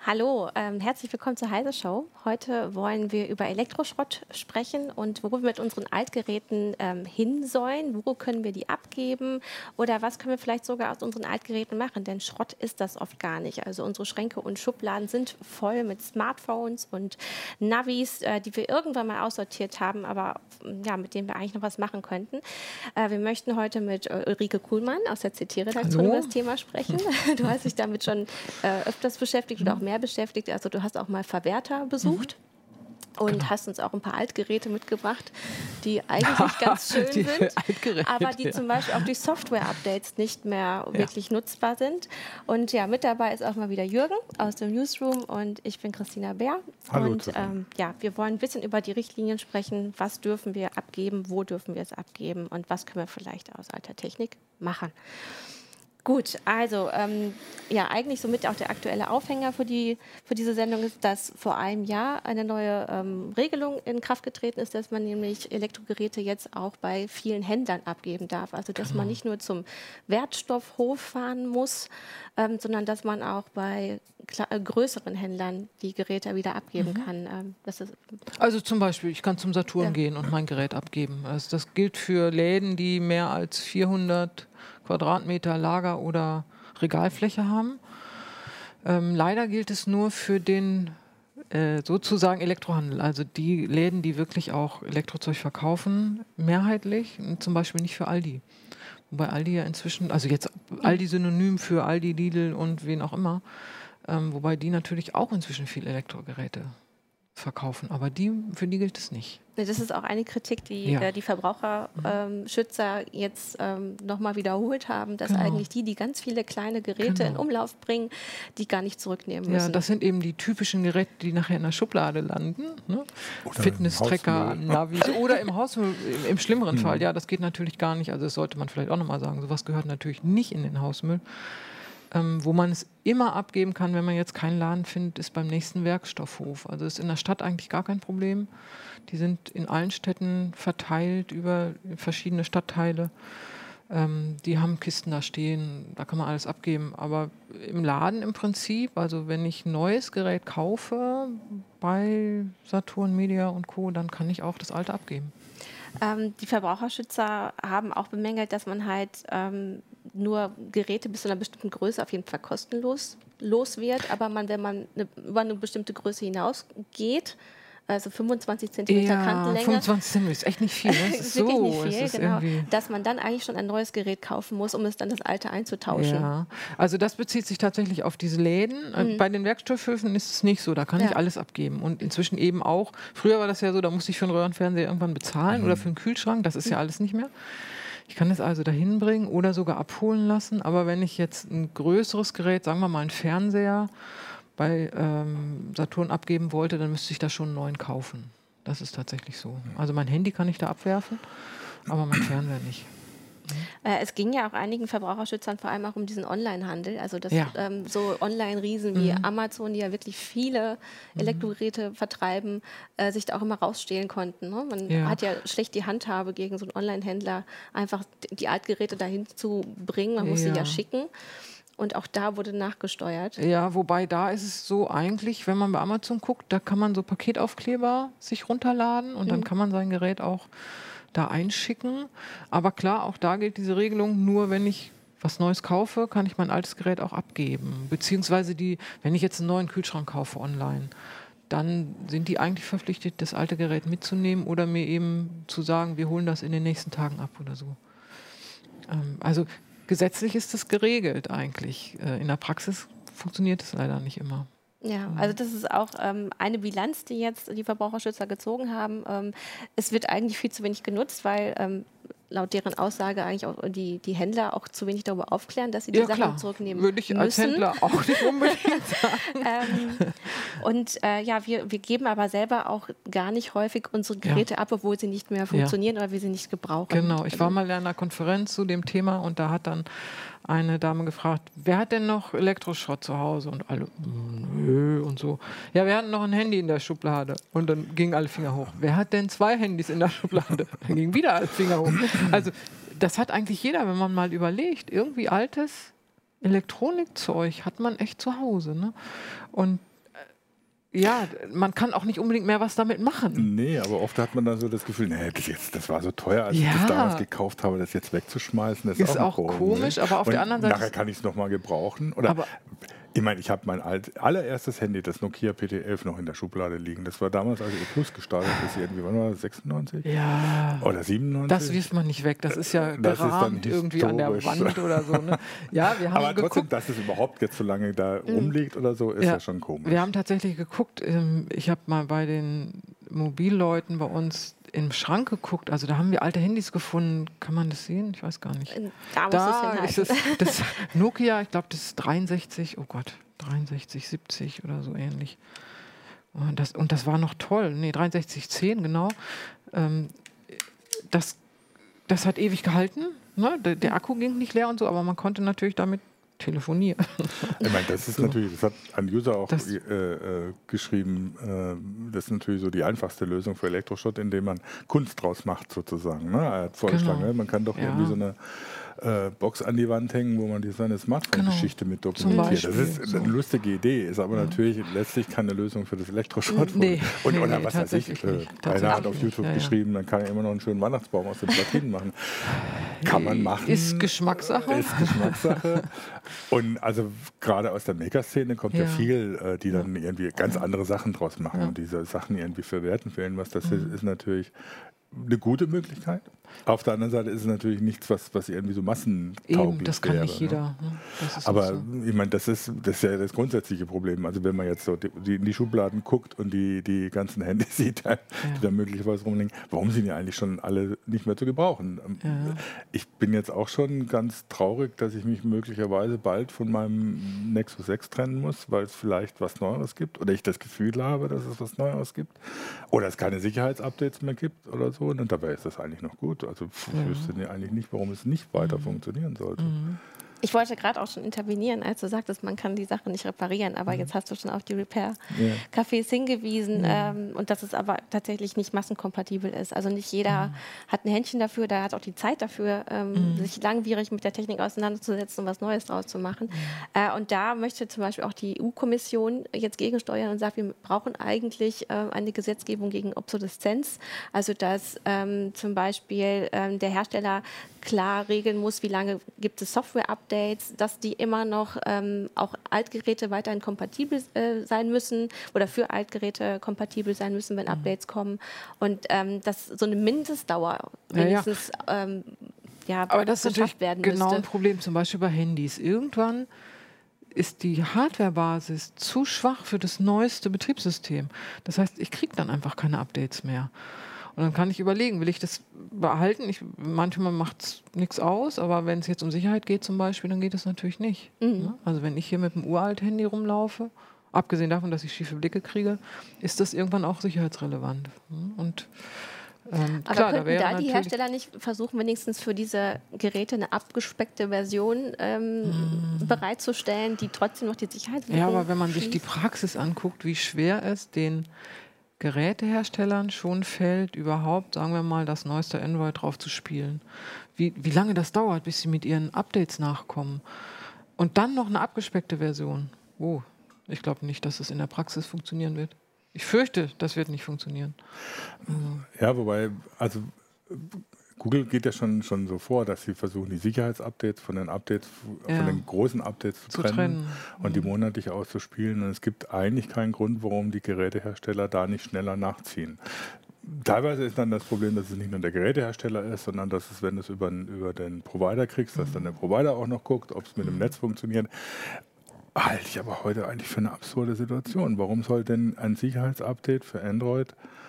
Hallo, herzlich willkommen zur Heise Show. Heute wollen wir über Elektroschrott sprechen und wo wir mit unseren Altgeräten hin sollen. Wo können wir die abgeben oder was können wir vielleicht sogar aus unseren Altgeräten machen? Denn Schrott ist das oft gar nicht. Also unsere Schränke und Schubladen sind voll mit Smartphones und Navis, die wir irgendwann mal aussortiert haben, aber ja, mit denen wir eigentlich noch was machen könnten. Wir möchten heute mit Ulrike Kuhlmann aus der CT-Redaktion über das Thema sprechen. Du hast dich damit schon öfters beschäftigt oder auch mehr beschäftigt. Also du hast auch mal Verwerter besucht. Und hast uns auch ein paar Altgeräte mitgebracht, die eigentlich ganz schön sind, aber die zum Beispiel auch durch Software-Updates nicht mehr wirklich nutzbar sind. Und ja, mit dabei ist auch mal wieder Jürgen aus dem Newsroom und ich bin Christina Bär. Hallo, und ja, wir wollen ein bisschen über die Richtlinien sprechen. Was dürfen wir abgeben, wo dürfen wir es abgeben und was können wir vielleicht aus alter Technik machen. Gut, also ja, eigentlich somit auch der aktuelle Aufhänger für diese Sendung ist, dass vor einem Jahr eine neue Regelung in Kraft getreten ist, dass man nämlich Elektrogeräte jetzt auch bei vielen Händlern abgeben darf. Also dass man nicht nur zum Wertstoffhof fahren muss, sondern dass man auch bei größeren Händlern die Geräte wieder abgeben kann. Also zum Beispiel, ich kann zum Saturn gehen und mein Gerät abgeben. Also das gilt für Läden, die mehr als 400 Quadratmeter Lager- oder Regalfläche haben. Leider gilt es nur für den sozusagen Elektrohandel, also die Läden, die wirklich auch Elektrozeug verkaufen, mehrheitlich, und zum Beispiel nicht für Aldi. Wobei Aldi ja inzwischen, also jetzt Aldi synonym für Aldi, Lidl und wen auch immer, wobei die natürlich auch inzwischen viel Elektrogeräte verkaufen, aber für die gilt es nicht. Das ist auch eine Kritik, die die Verbraucherschützer jetzt nochmal wiederholt haben, dass eigentlich die ganz viele kleine Geräte in Umlauf bringen, die gar nicht zurücknehmen müssen. Ja, das sind eben die typischen Geräte, die nachher in der Schublade landen. Ne? Fitness-Tracker, Navis oder im Hausmüll, im schlimmeren Fall. Ja, das geht natürlich gar nicht. Also das sollte man vielleicht auch nochmal sagen. Sowas gehört natürlich nicht in den Hausmüll. Wo man es immer abgeben kann, wenn man jetzt keinen Laden findet, ist beim nächsten Werkstoffhof. Also ist in der Stadt eigentlich gar kein Problem. Die sind in allen Städten verteilt über verschiedene Stadtteile. Die haben Kisten da stehen, da kann man alles abgeben. Aber im Laden im Prinzip, also wenn ich ein neues Gerät kaufe bei Saturn, Media und Co., dann kann ich auch das alte abgeben. Die Verbraucherschützer haben auch bemängelt, dass man halt nur Geräte bis zu einer bestimmten Größe auf jeden Fall kostenlos los wird. Aber wenn man über eine bestimmte Größe hinausgeht, also 25 cm Kantenlänge. 25 cm ist echt nicht viel. Ne? Das ist wirklich so, nicht viel, genau. Dass man dann eigentlich schon ein neues Gerät kaufen muss, um es dann das alte einzutauschen. Ja, also das bezieht sich tatsächlich auf diese Läden. Bei den Werkstoffhöfen ist es nicht so, da kann ich alles abgeben. Und inzwischen eben auch, früher war das ja so, da musste ich für einen Röhrenfernseher irgendwann bezahlen oder für einen Kühlschrank, das ist ja alles nicht mehr. Ich kann es also dahin bringen oder sogar abholen lassen. Aber wenn ich jetzt ein größeres Gerät, sagen wir mal einen Fernseher, bei Saturn abgeben wollte, dann müsste ich da schon einen neuen kaufen. Das ist tatsächlich so. Also mein Handy kann ich da abwerfen, aber mein Fernseher nicht. Es ging ja auch einigen Verbraucherschützern vor allem auch um diesen Online-Handel. Also dass so Online-Riesen wie Amazon, die ja wirklich viele Elektrogeräte vertreiben, sich da auch immer rausstehlen konnten. Ne? Man hat ja schlecht die Handhabe gegen so einen Online-Händler, einfach die Altgeräte dahin zu bringen. Man muss sie ja schicken. Und auch da wurde nachgesteuert. Ja, wobei da ist es so eigentlich, wenn man bei Amazon guckt, da kann man so Paketaufkleber sich runterladen und dann kann man sein Gerät auch da einschicken. Aber klar, auch da gilt diese Regelung, nur wenn ich was Neues kaufe, kann ich mein altes Gerät auch abgeben. Beziehungsweise wenn ich jetzt einen neuen Kühlschrank kaufe online, dann sind die eigentlich verpflichtet, das alte Gerät mitzunehmen oder mir eben zu sagen, wir holen das in den nächsten Tagen ab oder so. Also gesetzlich ist das geregelt eigentlich. In der Praxis funktioniert es leider nicht immer. Ja, also das ist auch eine Bilanz, die jetzt die Verbraucherschützer gezogen haben. Es wird eigentlich viel zu wenig genutzt, weil laut deren Aussage eigentlich auch die Händler auch zu wenig darüber aufklären, dass sie die Sachen zurücknehmen müssen. Würde ich als Händler auch nicht unbedingt sagen. Und ja, wir geben aber selber auch gar nicht häufig unsere Geräte ab, obwohl sie nicht mehr funktionieren oder wir sie nicht gebrauchen. Genau, ich war mal in einer Konferenz zu dem Thema und da hat dann eine Dame gefragt, wer hat denn noch Elektroschrott zu Hause? Und alle, nö und so. Ja, wir hatten noch ein Handy in der Schublade. Und dann gingen alle Finger hoch. Wer hat denn 2 Handys in der Schublade? Dann gingen wieder alle Finger hoch. Also das hat eigentlich jeder, wenn man mal überlegt. Irgendwie altes Elektronikzeug hat man echt zu Hause. Ne? Und ja, man kann auch nicht unbedingt mehr was damit machen. Nee, aber oft hat man dann so das Gefühl, nee, das war so teuer, als ich das damals gekauft habe, das jetzt wegzuschmeißen. Das ist auch komisch, aber auf der anderen Seite... Nachher kann ich es nochmal gebrauchen. Oder, ich meine, ich habe mein allererstes Handy, das Nokia PT11, noch in der Schublade liegen. Das war damals, als E+ gestartet ist, irgendwie, wann war das, 96? Ja. Oder 97? Das wirft man nicht weg, das ist ja gerahmt irgendwie an der Wand oder so. Ne? Ja, wir haben aber trotzdem, dass es überhaupt jetzt so lange da rumliegt oder so, ist ja schon komisch. Wir haben tatsächlich geguckt, ich habe mal bei den Mobilleuten bei uns im Schrank geguckt, also da haben wir alte Handys gefunden. Kann man das sehen? Ich weiß gar nicht. Da ist es das Nokia, ich glaube, das ist 63, oh Gott, 6370 oder so ähnlich. Und das war noch toll. Nee, 6310, genau. Das hat ewig gehalten. Ne? Der Akku ging nicht leer und so, aber man konnte natürlich damit telefonieren. Ich meine, das ist natürlich, das hat ein User auch geschrieben, das ist natürlich so die einfachste Lösung für Elektroschrott, indem man Kunst draus macht sozusagen. Ne? Er hat vorgeschlagen, man kann doch irgendwie so eine Box an die Wand hängen, wo man seine Smartphone-Geschichte mit dokumentiert. Das ist eine lustige Idee, ist aber natürlich letztlich keine Lösung für das Elektroschrott. Oder was weiß ich, einer hat auf YouTube geschrieben, dann kann er immer noch einen schönen Weihnachtsbaum aus den Platinen machen. Kann man machen. Ist Geschmackssache. Und also gerade aus der Maker-Szene kommt ja viel, die dann irgendwie ganz andere Sachen draus machen und diese Sachen irgendwie verwerten für irgendwas. Das ist natürlich eine gute Möglichkeit. Auf der anderen Seite ist es natürlich nichts, was irgendwie so massentauglich wäre. Das kann nicht jeder. Ne? Aber so. Ich meine, das ist ja das grundsätzliche Problem. Also wenn man jetzt so in die Schubladen guckt und die ganzen Handys sieht, die da möglicherweise rumliegen, warum sind die eigentlich schon alle nicht mehr zu gebrauchen? Ja. Ich bin jetzt auch schon ganz traurig, dass ich mich möglicherweise bald von meinem Nexus 6 trennen muss, weil es vielleicht was Neues gibt oder ich das Gefühl habe, dass es was Neues gibt oder es keine Sicherheitsupdates mehr gibt oder so. Und dabei ist das eigentlich noch gut. Also ich wüsste eigentlich nicht, warum es nicht weiter funktionieren sollte. Ich wollte gerade auch schon intervenieren, als du sagtest, man kann die Sache nicht reparieren, aber jetzt hast du schon auf die Repair-Cafés hingewiesen und dass es aber tatsächlich nicht massenkompatibel ist. Also nicht jeder hat ein Händchen dafür, da hat auch die Zeit dafür, sich langwierig mit der Technik auseinanderzusetzen und was Neues draus zu machen. Und da möchte zum Beispiel auch die EU-Kommission jetzt gegensteuern und sagt, wir brauchen eigentlich eine Gesetzgebung gegen Obsoleszenz. Also dass zum Beispiel der Hersteller klar regeln muss, wie lange gibt es Software-Updates, dass die immer noch auch Altgeräte weiterhin kompatibel sein müssen oder für Altgeräte kompatibel sein müssen, wenn Updates kommen. Und dass so eine Mindestdauer wenigstens aber das ist natürlich werden genau müsste. Ein Problem, zum Beispiel bei Handys. Irgendwann ist die Hardwarebasis zu schwach für das neueste Betriebssystem. Das heißt, ich kriege dann einfach keine Updates mehr. Und dann kann ich überlegen, will ich das behalten? Manchmal macht es nichts aus, aber wenn es jetzt um Sicherheit geht zum Beispiel, dann geht das natürlich nicht. Also wenn ich hier mit einem uralt-Handy rumlaufe, abgesehen davon, dass ich schiefe Blicke kriege, ist das irgendwann auch sicherheitsrelevant. Und aber klar, könnten da die Hersteller nicht versuchen, wenigstens für diese Geräte eine abgespeckte Version bereitzustellen, die trotzdem noch die Sicherheit Ja, aber wenn man sich die Praxis anguckt, wie schwer es den Geräteherstellern schon fällt, überhaupt, sagen wir mal, das neueste Android drauf zu spielen. Wie lange das dauert, bis sie mit ihren Updates nachkommen. Und dann noch eine abgespeckte Version. Ich glaube nicht, dass es in der Praxis funktionieren wird. Ich fürchte, das wird nicht funktionieren. Ja, wobei, also Google geht ja schon so vor, dass sie versuchen, die Sicherheitsupdates von den großen Updates zu trennen und die monatlich auszuspielen. Und es gibt eigentlich keinen Grund, warum die Gerätehersteller da nicht schneller nachziehen. Teilweise ist dann das Problem, dass es nicht nur der Gerätehersteller ist, sondern dass es, wenn du es über den Provider kriegst, dass dann der Provider auch noch guckt, ob es mit dem Netz funktioniert. Halte ich aber heute eigentlich für eine absurde Situation. Warum soll denn ein Sicherheitsupdate für Android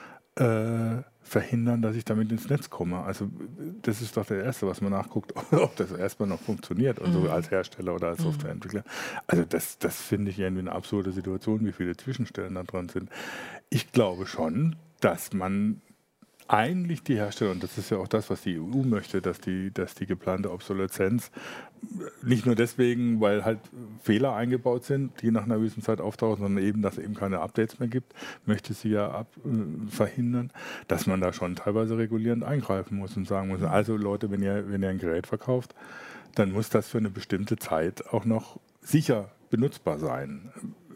verhindern, dass ich damit ins Netz komme? Also das ist doch das Erste, was man nachguckt, ob das erstmal noch funktioniert, also als Hersteller oder als Softwareentwickler. Also das finde ich irgendwie eine absurde Situation, wie viele Zwischenstellen da dran sind. Ich glaube schon, dass man eigentlich die Hersteller, und das ist ja auch das, was die EU möchte, dass die geplante Obsoleszenz nicht nur deswegen, weil halt Fehler eingebaut sind, die nach einer gewissen Zeit auftauchen, sondern eben, dass es eben keine Updates mehr gibt, möchte sie ja verhindern, dass man da schon teilweise regulierend eingreifen muss und sagen muss, also Leute, wenn ihr ein Gerät verkauft, dann muss das für eine bestimmte Zeit auch noch sicher benutzbar sein.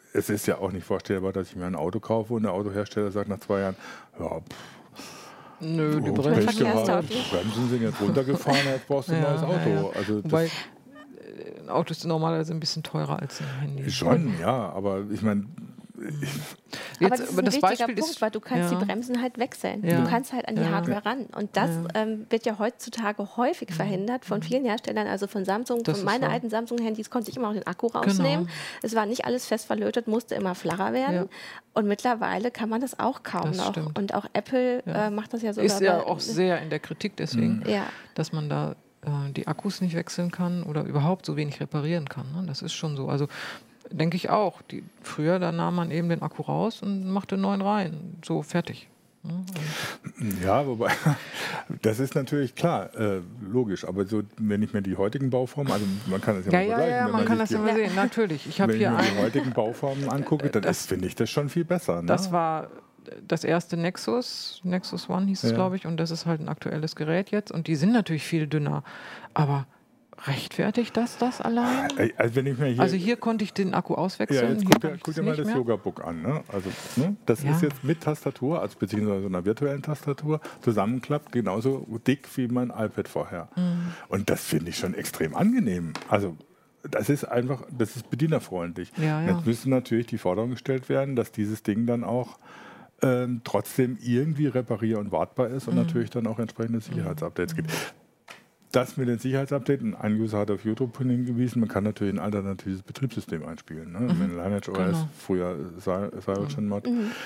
es ist ja auch nicht vorstellbar, dass ich mir ein Auto kaufe und der Autohersteller sagt nach 2 Jahren, ja, nö, die Pech gehabt, Bremsen sind jetzt runtergefahren, jetzt brauchst du ein neues Auto. Ja. Also Wobei, ein Auto ist normalerweise ein bisschen teurer als ein Handy. schon, ja, aber ich meine... Aber das ist ein wichtiger Punkt, weil du kannst die Bremsen halt wechseln. Ja. Du kannst halt an die Hardware ran. Und das wird ja heutzutage häufig verhindert von vielen Herstellern, also von Samsung. Von meinen alten Samsung-Handys konnte ich immer noch den Akku rausnehmen. Genau. Es war nicht alles fest verlötet, musste immer flacher werden. Ja. Und mittlerweile kann man das auch kaum noch. Und auch Apple macht das ja so. Ist ja auch sehr in der Kritik deswegen, dass man da die Akkus nicht wechseln kann oder überhaupt so wenig reparieren kann. Ne? Das ist schon so. Also denke ich auch. Früher, da nahm man eben den Akku raus und machte einen neuen rein. So, fertig. Ja, wobei, das ist natürlich klar, logisch. Aber so, wenn ich mir die heutigen Bauformen, also man kann das ja mal vergleichen. Ja, man kann das ja mal sehen, natürlich. Wenn ich mir die heutigen Bauformen angucke, dann finde ich das schon viel besser. Ne? Das war das erste Nexus One hieß es, glaube ich. Und das ist halt ein aktuelles Gerät jetzt. Und die sind natürlich viel dünner. Aber... rechtfertigt das allein? Also, wenn ich mir hier konnte ich den Akku auswechseln. Ja, guck dir mal das Yoga-Book an. Ne? Also, das ist jetzt mit Tastatur, also beziehungsweise einer virtuellen Tastatur, zusammenklappt, genauso dick wie mein iPad vorher. Und das finde ich schon extrem angenehm. Also das ist bedienerfreundlich. Jetzt müssen natürlich die Forderungen gestellt werden, dass dieses Ding dann auch trotzdem irgendwie reparier- und wartbar ist und natürlich dann auch entsprechende Sicherheitsupdates gibt. Das mit den Sicherheitsupdates, ein User hat auf YouTube hingewiesen, man kann natürlich ein alternatives Betriebssystem einspielen. Ne? Mit Lineage OS, früher CyanogenMod.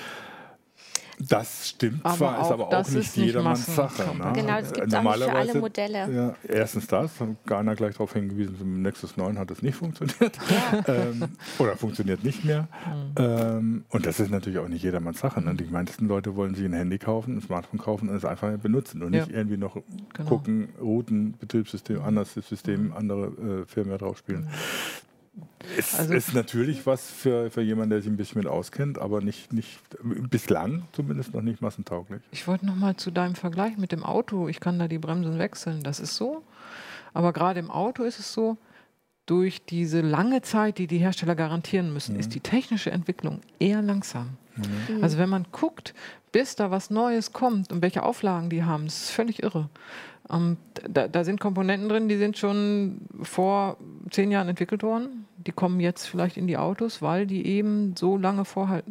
Das stimmt zwar, ist aber auch nicht jedermanns Sache. Ne? Genau, das gibt es auch nicht für alle Modelle. Ja, erstens das, hat Garner gleich darauf hingewiesen, im Nexus 9 hat es nicht funktioniert. Oder funktioniert nicht mehr. Und das ist natürlich auch nicht jedermanns Sache. Ne? Die meisten Leute wollen sich ein Handy kaufen, ein Smartphone kaufen und es einfach benutzen und nicht irgendwie noch gucken, Routen, Betriebssystem, anderes System, andere Firmware draufspielen. Es ist natürlich was für jemanden, der sich ein bisschen mit auskennt, aber nicht bislang zumindest noch nicht massentauglich. Ich wollte noch mal zu deinem Vergleich mit dem Auto. Ich kann da die Bremsen wechseln, das ist so. Aber gerade im Auto ist es so, durch diese lange Zeit, die Hersteller garantieren müssen, ist die technische Entwicklung eher langsam. Also wenn man guckt, bis da was Neues kommt und welche Auflagen die haben, das ist völlig irre. Da sind Komponenten drin, die sind schon vor 10 Jahren entwickelt worden. Die kommen jetzt vielleicht in die Autos, weil die eben so lange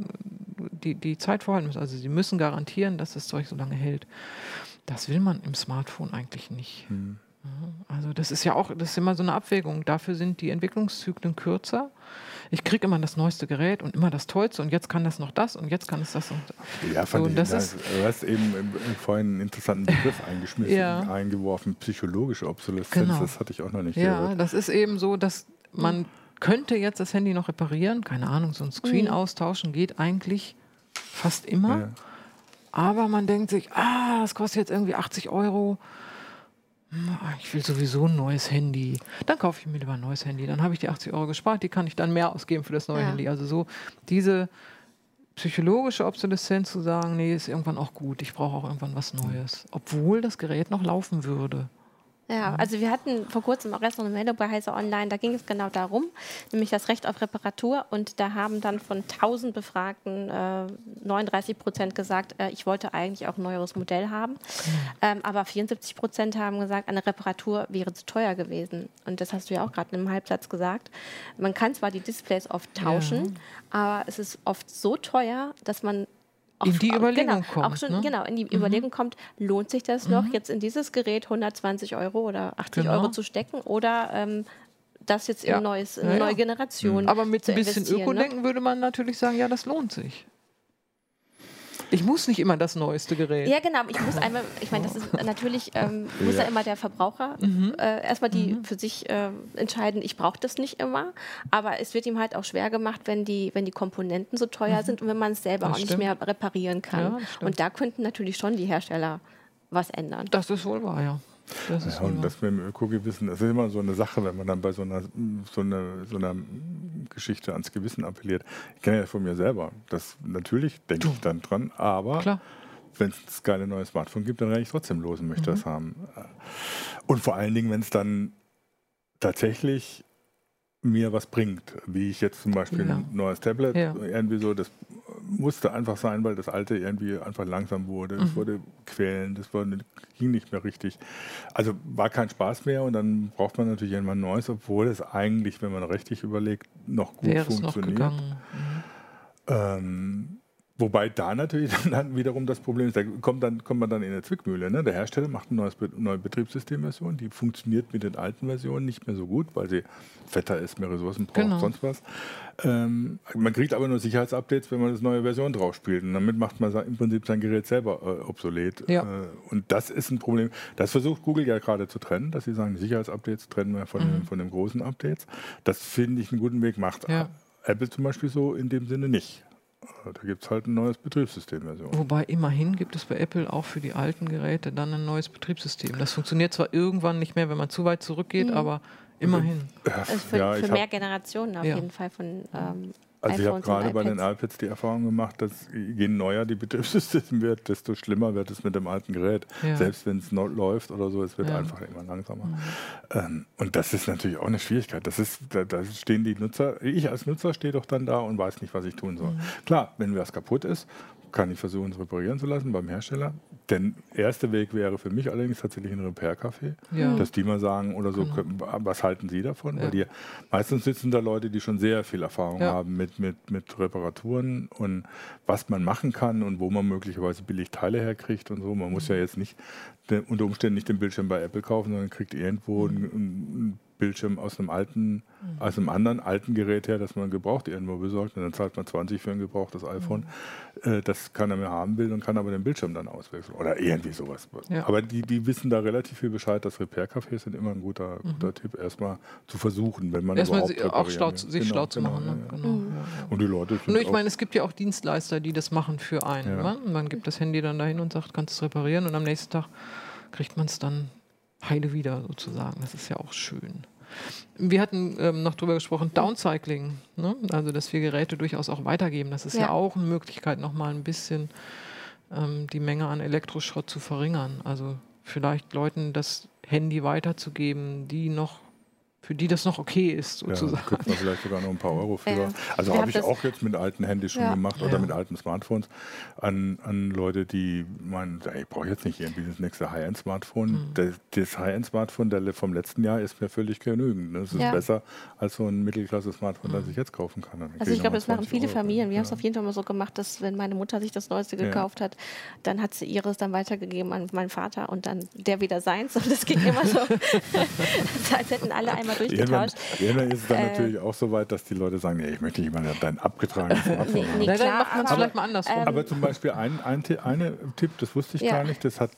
die Zeit vorhalten müssen. Also sie müssen garantieren, dass das Zeug so lange hält. Das will man im Smartphone eigentlich nicht. Also das ist immer so eine Abwägung. Dafür sind die Entwicklungszyklen kürzer. Ich kriege immer das neueste Gerät und immer das Tollste und jetzt kann das noch das und jetzt kann es das. Ja, du hast eben vorhin einen interessanten Begriff eingeworfen, psychologische Obsoleszenz, das hatte ich auch noch nicht gehört. Ja, das ist eben so, dass man könnte jetzt das Handy noch reparieren, keine Ahnung, so ein Screen austauschen geht eigentlich fast immer, aber man denkt sich, das kostet jetzt irgendwie 80 €. Ich will sowieso ein neues Handy. Dann kaufe ich mir lieber ein neues Handy. Dann habe ich die 80 € gespart. Die kann ich dann mehr ausgeben für das neue Handy. Also so diese psychologische Obsoleszenz zu sagen, nee, ist irgendwann auch gut. Ich brauche auch irgendwann was Neues. Obwohl das Gerät noch laufen würde. Ja, also wir hatten vor kurzem auch erst noch eine Meldung bei Heise Online, da ging es genau darum, nämlich das Recht auf Reparatur, und da haben dann von 1000 Befragten 39% gesagt, ich wollte eigentlich auch ein neueres Modell haben, aber 74% haben gesagt, eine Reparatur wäre zu teuer gewesen, und das hast du ja auch gerade in einem Halbsatz gesagt. Man kann zwar die Displays oft tauschen, aber es ist oft so teuer, dass man in die Überlegung kommt. Auch schon, in die Überlegung kommt, lohnt sich das noch, jetzt in dieses Gerät 120 € oder 80 € zu stecken oder das jetzt in eine neue Generation Aber mit ein bisschen Ökodenken würde man natürlich sagen, ja, das lohnt sich. Ich muss nicht immer das neueste Gerät. Ja, genau. Ich meine, das ist natürlich, muss ja immer der Verbraucher erstmal für sich entscheiden, ich brauche das nicht immer. Aber es wird ihm halt auch schwer gemacht, wenn die Komponenten so teuer sind und wenn man es selber auch nicht mehr reparieren kann. Ja, und da könnten natürlich schon die Hersteller was ändern. Das ist wohl wahr, ja. Und das mit dem Ökogewissen, das ist immer so eine Sache, wenn man dann bei so einer Geschichte ans Gewissen appelliert. Ich kenne ja von mir selber, natürlich denke ich dann dran, aber wenn es keine neue Smartphone gibt, dann renne ich trotzdem los und möchte das haben. Und vor allen Dingen, wenn es dann tatsächlich mir was bringt. Wie ich jetzt zum Beispiel ein neues Tablet, irgendwie so, das musste einfach sein, weil das alte irgendwie einfach langsam wurde. Es wurde quälend, ging nicht mehr richtig. Also war kein Spaß mehr und dann braucht man natürlich irgendwann ein neues, obwohl es eigentlich, wenn man richtig überlegt, noch gut funktioniert. Wobei da natürlich dann wiederum das Problem ist, da kommt man dann in eine Zwickmühle. Ne? Der Hersteller macht eine neue Betriebssystemversion, die funktioniert mit den alten Versionen nicht mehr so gut, weil sie fetter ist, mehr Ressourcen braucht, sonst was. Man kriegt aber nur Sicherheitsupdates, wenn man das neue Version drauf spielt. Und damit macht man im Prinzip sein Gerät selber obsolet. Ja. Und das ist ein Problem. Das versucht Google ja gerade zu trennen, dass sie sagen, Sicherheitsupdates trennen wir von den großen Updates. Das finde ich einen guten Weg, macht Apple zum Beispiel so in dem Sinne nicht. Da gibt es halt ein neues Betriebssystemversion. Wobei immerhin gibt es bei Apple auch für die alten Geräte dann ein neues Betriebssystem. Das funktioniert zwar irgendwann nicht mehr, wenn man zu weit zurückgeht, aber immerhin. Also für mehr Generationen auf jeden Fall von Also ich habe gerade bei den iPads die Erfahrung gemacht, dass je neuer die Betriebssystem wird, desto schlimmer wird es mit dem alten Gerät. Ja. Selbst wenn es läuft oder so, es wird einfach immer langsamer. Und das ist natürlich auch eine Schwierigkeit. Da stehen die Nutzer, ich als Nutzer stehe doch dann da und weiß nicht, was ich tun soll. Klar, wenn was kaputt ist, kann ich versuchen, es reparieren zu lassen beim Hersteller. Der erste Weg wäre für mich allerdings tatsächlich ein Repair-Café, dass die mal sagen oder so, was halten Sie davon? Weil meistens sitzen da Leute, die schon sehr viel Erfahrung haben mit Reparaturen und was man machen kann und wo man möglicherweise billig Teile herkriegt und so. Man muss ja jetzt nicht unter Umständen nicht den Bildschirm bei Apple kaufen, sondern kriegt irgendwo einen Bildschirm aus einem anderen alten Gerät her, das man gebraucht irgendwo besorgt. Und dann zahlt man 20 für ein gebrauchtes iPhone. Das keiner mehr haben will und kann aber den Bildschirm dann auswechseln. Oder irgendwie sowas. Ja. Aber die wissen da relativ viel Bescheid. Das Repair-Cafés sind immer ein guter Tipp, erstmal zu versuchen, wenn man erstmal überhaupt auch schlau zu machen. Ne? Genau. Und die Leute sind ich meine, es gibt ja auch Dienstleister, die das machen für einen. Ja. Man gibt das Handy dann dahin und sagt, kannst du es reparieren und am nächsten Tag kriegt man es dann heile wieder sozusagen. Das ist ja auch schön. Wir hatten noch darüber gesprochen, Downcycling, ne? Also dass wir Geräte durchaus auch weitergeben. Das ist ja auch eine Möglichkeit, nochmal ein bisschen die Menge an Elektroschrott zu verringern. Also vielleicht Leuten das Handy weiterzugeben, für die das noch okay ist, sozusagen. Ja, kriegt man vielleicht sogar noch ein paar Euro für. Also habe ich auch jetzt mit alten Handys schon gemacht oder mit alten Smartphones an Leute, die meinen, ich brauche jetzt nicht irgendwie das nächste High-End-Smartphone. Das High-End-Smartphone vom letzten Jahr ist mir völlig genügend. Das ist besser als so ein Mittelklasse-Smartphone, das ich jetzt kaufen kann. Also ich glaube, das machen viele Familien. Wir haben es auf jeden Fall mal so gemacht, dass wenn meine Mutter sich das Neueste gekauft hat, dann hat sie ihres dann weitergegeben an meinen Vater und dann der wieder seins. Und das ging immer so, als hätten alle einmal durchgetauscht. Irgendwann ist es dann natürlich auch so weit, dass die Leute sagen, ich möchte nicht mal dein abgetragenes Smartphone haben. Dann macht man es vielleicht mal andersrum. Aber zum Beispiel ein Tipp, das wusste ich gar nicht, das hat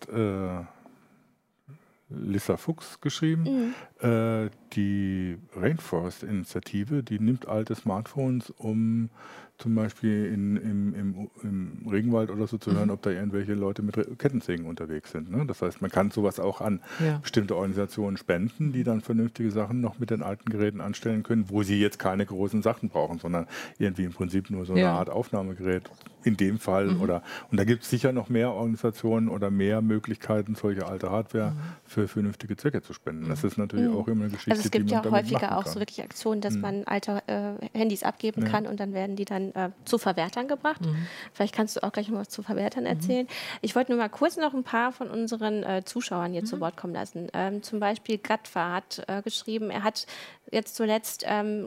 Lisa Fuchs geschrieben. Die Rainforest-Initiative, die nimmt alte Smartphones, um zum Beispiel im Regenwald oder so zu hören, ob da irgendwelche Leute mit Kettensägen unterwegs sind. Ne? Das heißt, man kann sowas auch an bestimmte Organisationen spenden, die dann vernünftige Sachen noch mit den alten Geräten anstellen können, wo sie jetzt keine großen Sachen brauchen, sondern irgendwie im Prinzip nur so eine Art Aufnahmegerät in dem Fall. Und da gibt es sicher noch mehr Organisationen oder mehr Möglichkeiten, solche alte Hardware für vernünftige Zwecke zu spenden. Das ist natürlich auch immer eine Geschichte, also es gibt ja häufiger auch so wirklich Aktionen, dass man alte Handys abgeben kann und dann werden die dann zu Verwertern gebracht. Vielleicht kannst du auch gleich noch was zu Verwertern erzählen. Ich wollte nur mal kurz noch ein paar von unseren Zuschauern hier zu Wort kommen lassen. Zum Beispiel Gatwa hat geschrieben, er hat jetzt zuletzt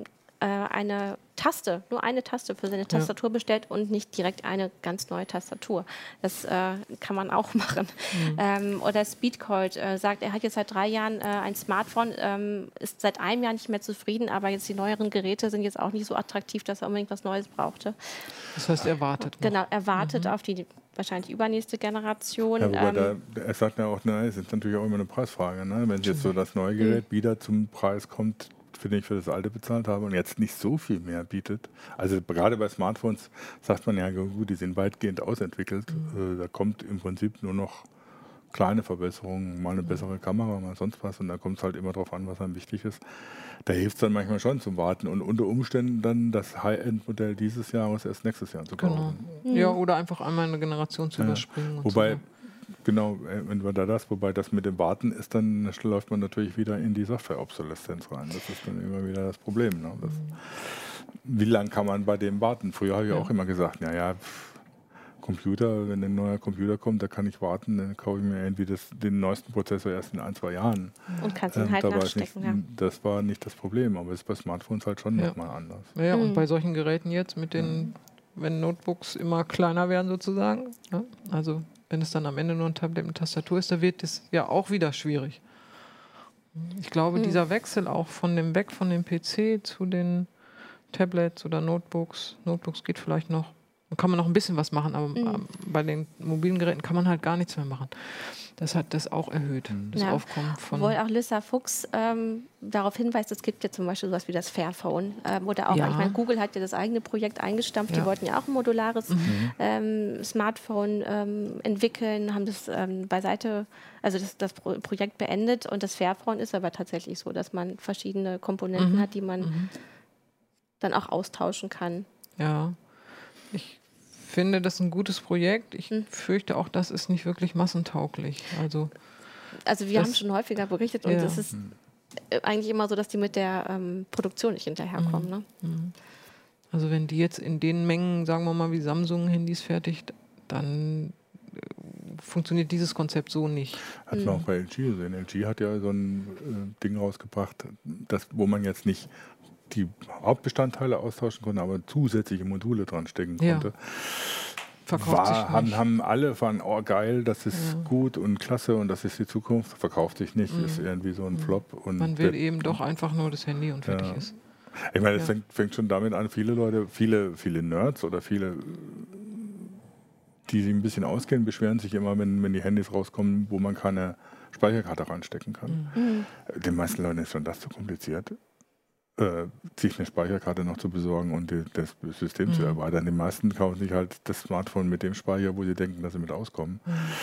nur eine Taste für seine Tastatur bestellt und nicht direkt eine ganz neue Tastatur. Das kann man auch machen. Oder Speedcold sagt, er hat jetzt seit 3 Jahren ein Smartphone, ist seit einem Jahr nicht mehr zufrieden, aber jetzt die neueren Geräte sind jetzt auch nicht so attraktiv, dass er unbedingt was Neues brauchte. Das heißt, er wartet. Genau, er wartet auf die wahrscheinlich übernächste Generation. Ja, er sagt ja auch, es ist natürlich auch immer eine Preisfrage. Ne? Wenn jetzt so das neue Gerät wieder zum Preis kommt, für den ich für das alte bezahlt habe und jetzt nicht so viel mehr bietet. Also gerade bei Smartphones sagt man ja, gut, die sind weitgehend ausentwickelt. Da kommt im Prinzip nur noch kleine Verbesserungen, mal eine bessere Kamera, mal sonst was. Und da kommt es halt immer darauf an, was einem wichtig ist. Da hilft es dann manchmal schon zum Warten und unter Umständen dann das High-End-Modell dieses Jahres erst nächstes Jahr zu kaufen. Genau. Ja, oder einfach einmal eine Generation zu überspringen. Wobei genau, entweder das, wobei das mit dem Warten ist, dann läuft man natürlich wieder in die Software-Obsoleszenz rein. Das ist dann immer wieder das Problem. Ne? Wie lange kann man bei dem warten? Früher habe ich auch immer gesagt, naja, Computer, wenn ein neuer Computer kommt, da kann ich warten, dann kaufe ich mir irgendwie den neuesten Prozessor erst in 1-2 Jahren. Und kannst ihn halt nachstecken. Das war nicht das Problem, aber es ist bei Smartphones halt schon nochmal anders. Ja, und bei solchen Geräten jetzt mit den, wenn Notebooks immer kleiner werden sozusagen, ja, also wenn es dann am Ende nur ein Tablet mit Tastatur ist, da wird es ja auch wieder schwierig. Ich glaube, dieser Wechsel auch von dem PC zu den Tablets oder Notebooks geht vielleicht noch. Da kann man noch ein bisschen was machen, aber bei den mobilen Geräten kann man halt gar nichts mehr machen. Das hat das auch erhöht, das Aufkommen von... Obwohl auch Lissa Fuchs darauf hinweist, es gibt ja zum Beispiel sowas wie das Fairphone. Oder auch, ich meine, Google hat ja das eigene Projekt eingestampft, die wollten ja auch ein modulares Smartphone entwickeln, haben das beiseite, also das Projekt beendet. Und das Fairphone ist aber tatsächlich so, dass man verschiedene Komponenten hat, die man dann auch austauschen kann. Ja, ich finde das ein gutes Projekt. Ich fürchte auch, das ist nicht wirklich massentauglich. Also wir haben schon häufiger berichtet und es ist eigentlich immer so, dass die mit der Produktion nicht hinterherkommen. Ne? Also wenn die jetzt in den Mengen, sagen wir mal, wie Samsung Handys fertigt, dann funktioniert dieses Konzept so nicht. Hat man auch bei LG gesehen. LG hat ja so ein Ding rausgebracht, wo man jetzt nicht die Hauptbestandteile austauschen konnte, aber zusätzliche Module dran stecken konnte. Haben alle fanden, oh geil, das ist gut und klasse und das ist die Zukunft. Verkauft sich nicht, ist irgendwie so ein Flop. Und man will eben doch einfach nur das Handy und fertig ist. Ich meine, das fängt schon damit an, viele Leute, viele Nerds oder viele, die sich ein bisschen auskennen, beschweren sich immer, wenn die Handys rauskommen, wo man keine Speicherkarte reinstecken kann. Den meisten Leuten ist schon das zu kompliziert, sich eine Speicherkarte noch zu besorgen und das System zu erweitern. Die meisten kaufen sich halt das Smartphone mit dem Speicher, wo sie denken, dass sie mit auskommen.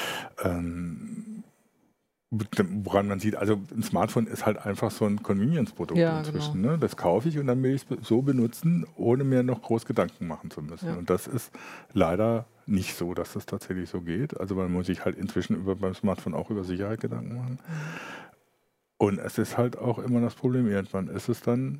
Woran man sieht, also ein Smartphone ist halt einfach so ein Convenience-Produkt inzwischen. Genau. Ne? Das kaufe ich und dann will ich es so benutzen, ohne mir noch groß Gedanken machen zu müssen. Und das ist leider nicht so, dass das tatsächlich so geht. Also man muss sich halt inzwischen beim Smartphone auch über Sicherheit Gedanken machen. Und es ist halt auch immer das Problem, irgendwann ist es dann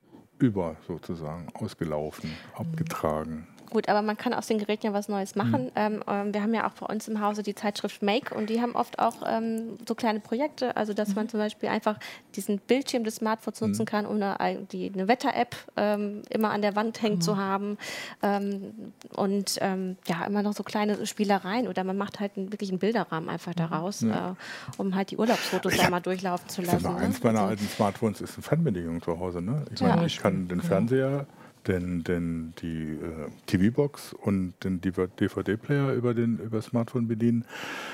ausgelaufen, abgetragen. Gut, aber man kann aus den Geräten ja was Neues machen. Wir haben ja auch bei uns im Hause die Zeitschrift Make und die haben oft auch so kleine Projekte, also dass man zum Beispiel einfach diesen Bildschirm des Smartphones nutzen kann, um eine Wetter-App immer an der Wand hängen zu haben und immer noch so kleine Spielereien oder man macht halt wirklich einen Bilderrahmen einfach daraus, um halt die Urlaubsfotos da mal durchlaufen zu lassen. Eins meiner alten Smartphones ist eine Fernbedienung zu Hause. Ne? Ich meine, ich kann den Fernseher, die TV-Box und den DVD-Player über Smartphone bedienen.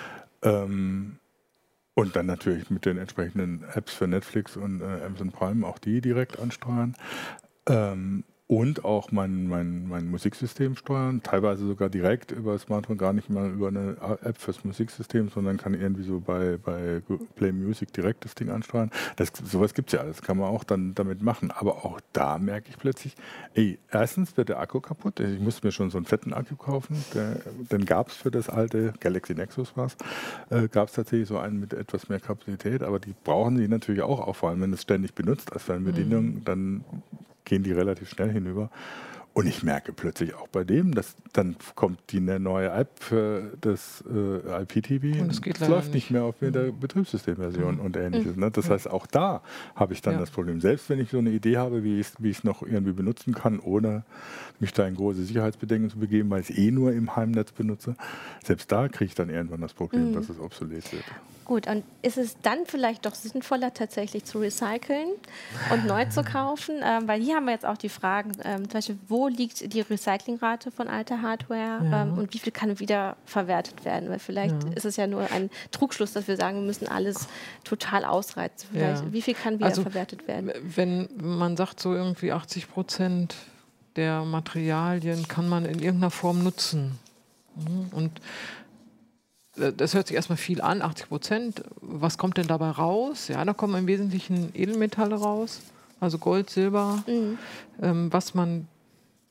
Und dann natürlich mit den entsprechenden Apps für Netflix und Amazon Prime auch die direkt ansteuern. Und auch mein Musiksystem steuern, teilweise sogar direkt über das Smartphone, gar nicht mal über eine App fürs Musiksystem, sondern kann irgendwie so bei Play Music direkt das Ding ansteuern. Sowas gibt es ja alles, kann man auch dann damit machen. Aber auch da merke ich plötzlich, erstens wird der Akku kaputt. Ich musste mir schon so einen fetten Akku kaufen. Den gab es für das alte Galaxy Nexus gab es tatsächlich so einen mit etwas mehr Kapazität, aber die brauchen sie natürlich auch, vor allem wenn es ständig benutzt als Fernbedienung, dann gehen die relativ schnell hinüber. Und ich merke plötzlich auch bei dem, dass dann kommt eine neue App für das IPTV und es läuft nicht mehr auf der Betriebssystemversion und ähnliches. Ne? Das heißt, auch da habe ich dann das Problem. Selbst wenn ich so eine Idee habe, wie ich es noch irgendwie benutzen kann, ohne mich da in große Sicherheitsbedenken zu begeben, weil ich es nur im Heimnetz benutze, selbst da kriege ich dann irgendwann das Problem, dass es obsolet wird. Gut, und ist es dann vielleicht doch sinnvoller, tatsächlich zu recyceln und neu zu kaufen? Weil hier haben wir jetzt auch die Fragen, zum Beispiel, wo liegt die Recyclingrate von alter Hardware und wie viel kann wieder verwertet werden? Weil vielleicht ist es ja nur ein Trugschluss, dass wir sagen, wir müssen alles total ausreizen. Wie viel kann wieder verwertet werden? Wenn man sagt, so irgendwie 80% der Materialien kann man in irgendeiner Form nutzen. Und das hört sich erstmal viel an, 80%. Was kommt denn dabei raus? Ja, da kommen im Wesentlichen Edelmetalle raus, also Gold, Silber, was man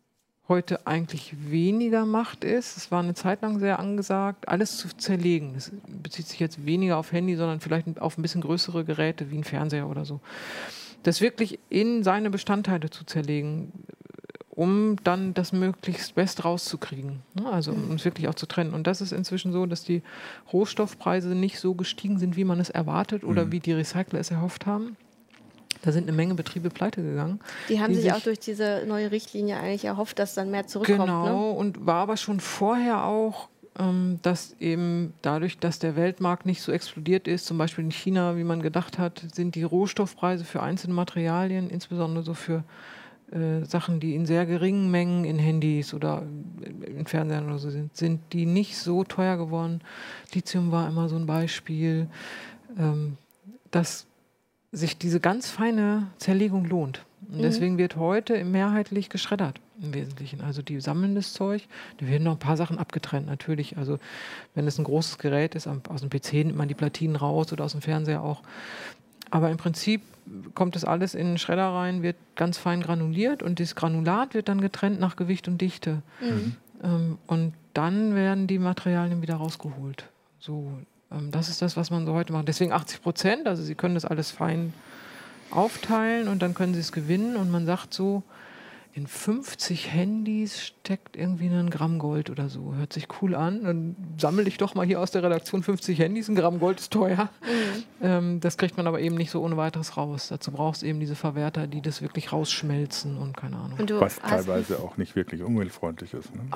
heute eigentlich weniger macht, ist, es war eine Zeit lang sehr angesagt, alles zu zerlegen. Das bezieht sich jetzt weniger auf Handy, sondern vielleicht auf ein bisschen größere Geräte wie ein Fernseher oder so. Das wirklich in seine Bestandteile zu zerlegen, um dann das möglichst best rauszukriegen. Also um es wirklich auch zu trennen. Und das ist inzwischen so, dass die Rohstoffpreise nicht so gestiegen sind, wie man es erwartet oder wie die Recycler es erhofft haben. Da sind eine Menge Betriebe pleite gegangen. Die haben sich auch durch diese neue Richtlinie eigentlich erhofft, dass dann mehr zurückkommt. Genau, und war aber schon vorher auch, dass eben dadurch, dass der Weltmarkt nicht so explodiert ist, zum Beispiel in China, wie man gedacht hat, sind die Rohstoffpreise für einzelne Materialien, insbesondere so für Sachen, die in sehr geringen Mengen in Handys oder in Fernsehern oder so sind die nicht so teuer geworden. Lithium war immer so ein Beispiel, dass sich diese ganz feine Zerlegung lohnt. Und deswegen wird heute mehrheitlich geschreddert im Wesentlichen. Also die sammeln das Zeug, da werden noch ein paar Sachen abgetrennt natürlich. Also wenn es ein großes Gerät ist, aus dem PC nimmt man die Platinen raus oder aus dem Fernseher auch. Aber im Prinzip kommt das alles in den Schredder rein, wird ganz fein granuliert und das Granulat wird dann getrennt nach Gewicht und Dichte. Und dann werden die Materialien wieder rausgeholt. So. Das ist das, was man so heute macht. Deswegen 80%, also Sie können das alles fein aufteilen und dann können Sie es gewinnen. Und man sagt so, in 50 Handys steckt irgendwie ein Gramm Gold oder so. Hört sich cool an. Dann sammle ich doch mal hier aus der Redaktion 50 Handys. Ein Gramm Gold ist teuer. Das kriegt man aber eben nicht so ohne weiteres raus. Dazu braucht es eben diese Verwerter, die das wirklich rausschmelzen und keine Ahnung. Und was teilweise auch nicht wirklich umweltfreundlich ist. Ne?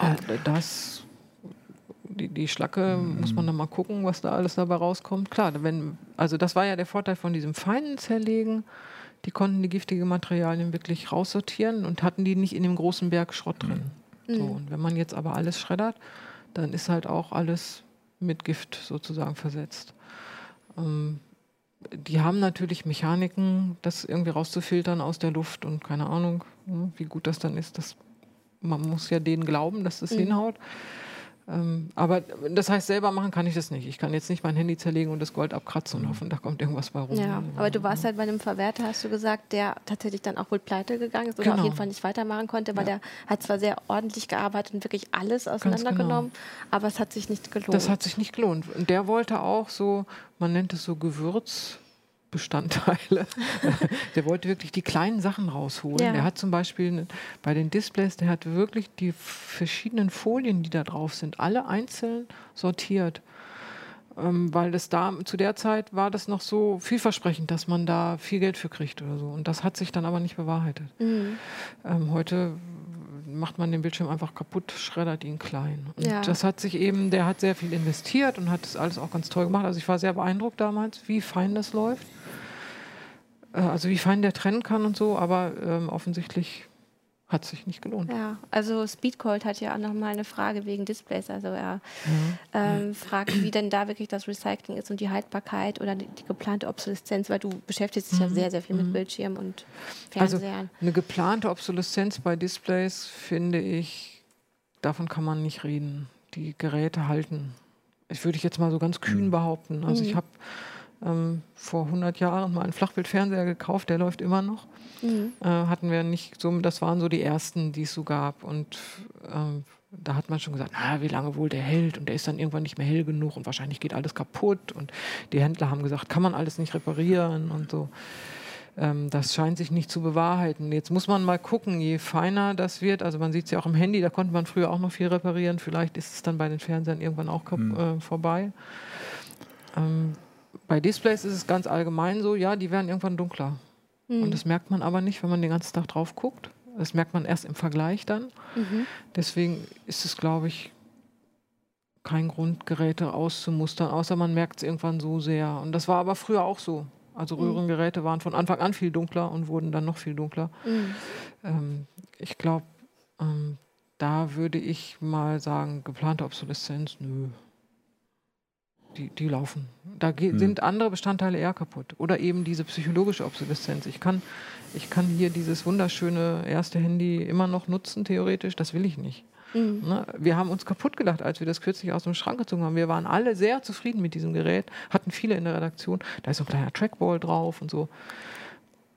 Die Schlacke, muss man dann mal gucken, was da alles dabei rauskommt. Klar, also das war ja der Vorteil von diesem feinen Zerlegen. Die konnten die giftigen Materialien wirklich raussortieren und hatten die nicht in dem großen Berg Schrott drin. So, und wenn man jetzt aber alles schreddert, dann ist halt auch alles mit Gift sozusagen versetzt. Die haben natürlich Mechaniken, das irgendwie rauszufiltern aus der Luft und keine Ahnung, wie gut das dann ist. Man muss ja denen glauben, dass das hinhaut. Aber das heißt, selber machen kann ich das nicht. Ich kann jetzt nicht mein Handy zerlegen und das Gold abkratzen und hoffen, da kommt irgendwas bei rum. Ja, aber du warst halt bei einem Verwerter, hast du gesagt, der tatsächlich dann auch wohl pleite gegangen ist oder auf jeden Fall nicht weitermachen konnte, weil der hat zwar sehr ordentlich gearbeitet und wirklich alles auseinandergenommen, aber es hat sich nicht gelohnt. Das hat sich nicht gelohnt. Und der wollte auch so, man nennt es so Gewürzbestandteile. Der wollte wirklich die kleinen Sachen rausholen. Ja. Der hat zum Beispiel bei den Displays, der hat wirklich die verschiedenen Folien, die da drauf sind, alle einzeln sortiert. Weil das da zu der Zeit war das noch so vielversprechend, dass man da viel Geld für kriegt oder so. Und das hat sich dann aber nicht bewahrheitet. Heute macht man den Bildschirm einfach kaputt, schreddert ihn klein. Und das hat sich eben, der hat sehr viel investiert und hat das alles auch ganz toll gemacht. Also ich war sehr beeindruckt damals, wie fein das läuft. Also wie fein der trennen kann und so, aber offensichtlich hat sich nicht gelohnt. Ja, also Speedcold hat ja auch noch mal eine Frage wegen Displays. Also er fragt, wie denn da wirklich das Recycling ist und die Haltbarkeit oder die geplante Obsoleszenz, weil du beschäftigst dich ja sehr, sehr viel mit Bildschirmen und Fernsehern. Also eine geplante Obsoleszenz bei Displays, finde ich, davon kann man nicht reden. Die Geräte halten. Das würde ich jetzt mal so ganz kühn behaupten. Also ich habe vor 100 Jahren mal einen Flachbildfernseher gekauft, der läuft immer noch. Hatten wir nicht so, das waren so die ersten, die es so gab. Und da hat man schon gesagt, wie lange wohl der hält? Und der ist dann irgendwann nicht mehr hell genug und wahrscheinlich geht alles kaputt. Und die Händler haben gesagt, kann man alles nicht reparieren und so. Das scheint sich nicht zu bewahrheiten. Jetzt muss man mal gucken, je feiner das wird. Also man sieht es ja auch im Handy, da konnte man früher auch noch viel reparieren. Vielleicht ist es dann bei den Fernsehern irgendwann auch vorbei. Bei Displays ist es ganz allgemein so, ja, die werden irgendwann dunkler. Und das merkt man aber nicht, wenn man den ganzen Tag drauf guckt. Das merkt man erst im Vergleich dann. Deswegen ist es, glaube ich, kein Grund, Geräte auszumustern, außer man merkt es irgendwann so sehr. Und das war aber früher auch so. Also Röhrengeräte waren von Anfang an viel dunkler und wurden dann noch viel dunkler. Ich glaube, da würde ich mal sagen, geplante Obsoleszenz, nö. Die laufen. Da sind andere Bestandteile eher kaputt. Oder eben diese psychologische Obsoleszenz. Ich kann hier dieses wunderschöne erste Handy immer noch nutzen, theoretisch. Das will ich nicht. Ne? Wir haben uns kaputt gelacht, als wir das kürzlich aus dem Schrank gezogen haben. Wir waren alle sehr zufrieden mit diesem Gerät, hatten viele in der Redaktion. Da ist so ein kleiner Trackball drauf und so.